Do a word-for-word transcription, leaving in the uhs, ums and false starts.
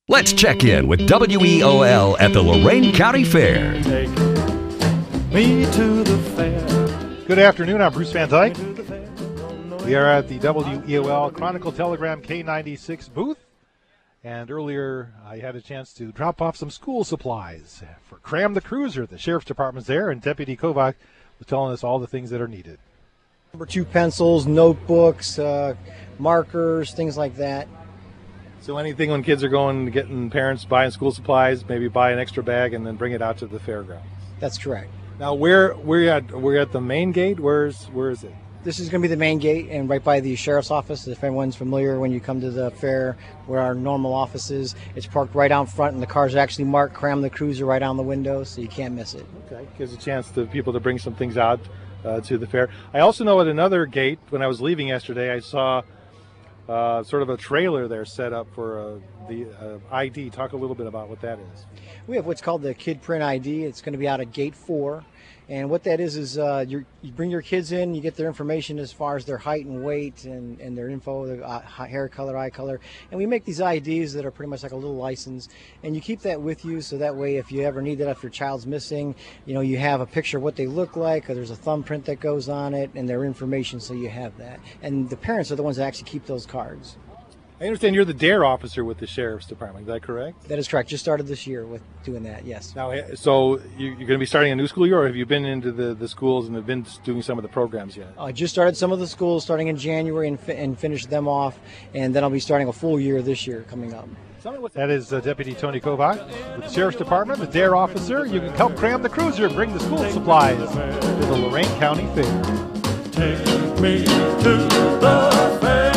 Let's check in with W E O L at the Lorain County Fair. Take me to the fair. Good afternoon, I'm Bruce Van Dyke. We are at the W E O L Chronicle Telegram K ninety-six booth. And earlier I had a chance to drop off some school supplies for Cram the Cruiser. The Sheriff's Department's there, and Deputy Kovac was telling us all the things that are needed. Number two pencils, notebooks, uh, markers, things like that. So anything when kids are going, getting parents buying school supplies, maybe buy an extra bag and then bring it out to the fairgrounds. That's correct. Now we're we're at we're at the main gate. Where's where is it? This is going to be the main gate and right by the sheriff's office. If anyone's familiar, when you come to the fair where our normal office is, it's parked right out front, and the cars are actually marked Cram the Cruiser right on the window, so you can't miss it. Okay, gives a chance to people to bring some things out uh, to the fair. I also know at another gate, when I was leaving yesterday, I saw uh, sort of a trailer there set up for uh, the uh, I D. Talk a little bit about what that is. We have what's called the Kid Print I D. It's going to be out of gate four. And what that is is uh, you you bring your kids in, you get their information as far as their height and weight and, and their info, their uh, hair color, eye color. And we make these I Ds that are pretty much like a little license. And you keep that with you so that way if you ever need that, if your child's missing, you know, you have a picture of what they look like, or there's a thumbprint that goes on it, and their information, so you have that. And the parents are the ones that actually keep those cards. I understand you're the DARE officer with the Sheriff's Department. Is that correct? That is correct. Just started this year with doing that, yes. Now, so you- you're going to be starting a new school year, or have you been into the, the schools and have been doing some of the programs yet? I just started some of the schools starting in January and, fi- and finished them off, and then I'll be starting a full year this year coming up. That is uh, Deputy Tony Kovac with the Sheriff's Department, the DARE officer. You can help Cram the Cruiser and bring the school supplies to the Lorain County Fair. Take me to the fair.